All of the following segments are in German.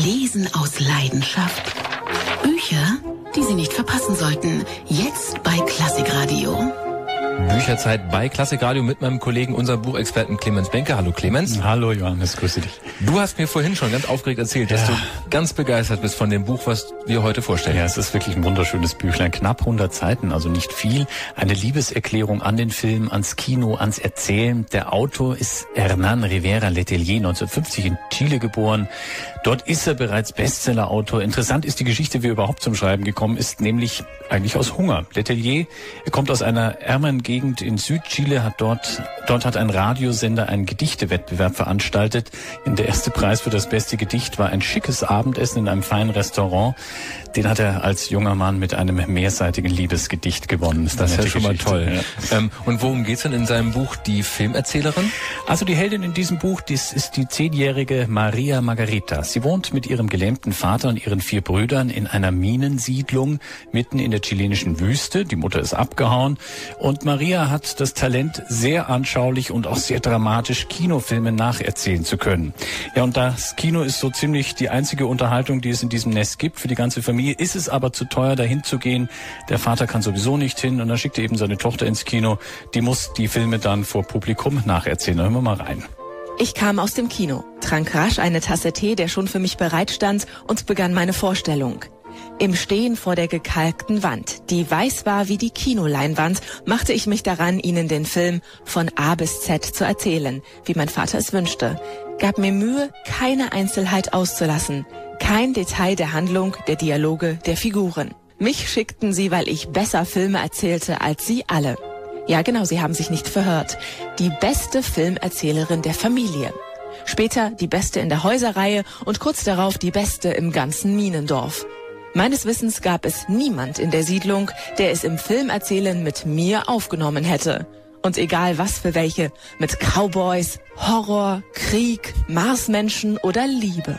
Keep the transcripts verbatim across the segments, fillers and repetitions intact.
Lesen aus Leidenschaft. Bücher, die Sie nicht verpassen sollten. Jetzt bei Klassikradio. Bücherzeit bei Klassikradio mit meinem Kollegen, unserem Buchexperten Clemens Benke. Hallo Clemens. Hallo Johannes, grüße dich. Du hast mir vorhin schon ganz aufgeregt erzählt, ja. dass du ganz begeistert bist von dem Buch, was wir heute vorstellen. Ja, es ist wirklich ein wunderschönes Büchlein. Knapp hundert Seiten, also nicht viel. Eine Liebeserklärung an den Film, ans Kino, ans Erzählen. Der Autor ist Hernán Rivera Letelier, neunzehnhundertfünfzig in Chile geboren. Dort ist er bereits Bestsellerautor. Interessant ist die Geschichte, wie er überhaupt zum Schreiben gekommen ist, nämlich eigentlich aus Hunger. Letelier, er kommt aus einer ärmeren Gegend in Südchile, hat dort, dort hat ein Radiosender einen Gedichtewettbewerb veranstaltet. In der erste Preis für das beste Gedicht war ein schickes Abendessen in einem feinen Restaurant. Den hat er als junger Mann mit einem mehrseitigen Liebesgedicht gewonnen. Das ist, das ist ja schon mal toll. Ja. Ähm, und worum geht's denn in seinem Buch Die Filmerzählerin? Also die Heldin in diesem Buch, das ist die zehnjährige Maria Margarita. Sie wohnt mit ihrem gelähmten Vater und ihren vier Brüdern in einer Minensiedlung mitten in der chilenischen Wüste. Die Mutter ist abgehauen und Maria hat das Talent, sehr anschaulich und auch sehr dramatisch Kinofilme nacherzählen zu können. Ja, und das Kino ist so ziemlich die einzige Unterhaltung, die es in diesem Nest gibt für die ganze Familie. Ist es aber zu teuer, dahin zu gehen. Der Vater kann sowieso nicht hin und dann schickt er eben seine Tochter ins Kino. Die muss die Filme dann vor Publikum nacherzählen. Hören wir mal rein. Ich kam aus dem Kino, trank rasch eine Tasse Tee, der schon für mich bereitstand, und begann meine Vorstellung. Im Stehen vor der gekalkten Wand, die weiß war wie die Kinoleinwand, machte ich mich daran, Ihnen den Film von A bis Z zu erzählen, wie mein Vater es wünschte. Gab mir Mühe, keine Einzelheit auszulassen, kein Detail der Handlung, der Dialoge, der Figuren. Mich schickten Sie, weil ich besser Filme erzählte als Sie alle. Ja genau, Sie haben sich nicht verhört. Die beste Filmerzählerin der Familie. Später die beste in der Häuserreihe und kurz darauf die beste im ganzen Minendorf. Meines Wissens gab es niemand in der Siedlung, der es im Filmerzählen mit mir aufgenommen hätte. Und egal was für welche, mit Cowboys, Horror, Krieg, Marsmenschen oder Liebe.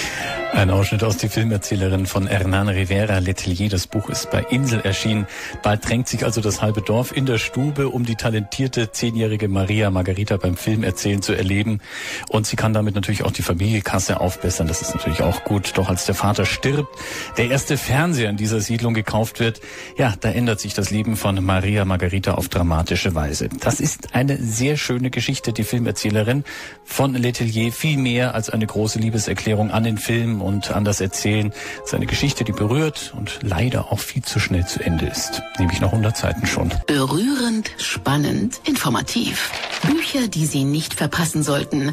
Ein Ausschnitt aus Die Filmerzählerin von Hernán Rivera Letelier. Das Buch ist bei Insel erschienen. Bald drängt sich also das halbe Dorf in der Stube, um die talentierte zehnjährige Maria Margarita beim Filmerzählen zu erleben. Und sie kann damit natürlich auch die Familienkasse aufbessern. Das ist natürlich auch gut. Doch als der Vater stirbt, der erste Fernseher in dieser Siedlung gekauft wird, ja, da ändert sich das Leben von Maria Margarita auf dramatische Weise. Das ist eine sehr schöne Geschichte, Die Filmerzählerin von Letelier. Viel mehr als eine große Liebeserklärung an den Film und an das Erzählen. Es ist eine Geschichte, die berührt und leider auch viel zu schnell zu Ende ist. Nämlich nach hundert Seiten schon. Berührend, spannend, informativ. Bücher, die Sie nicht verpassen sollten.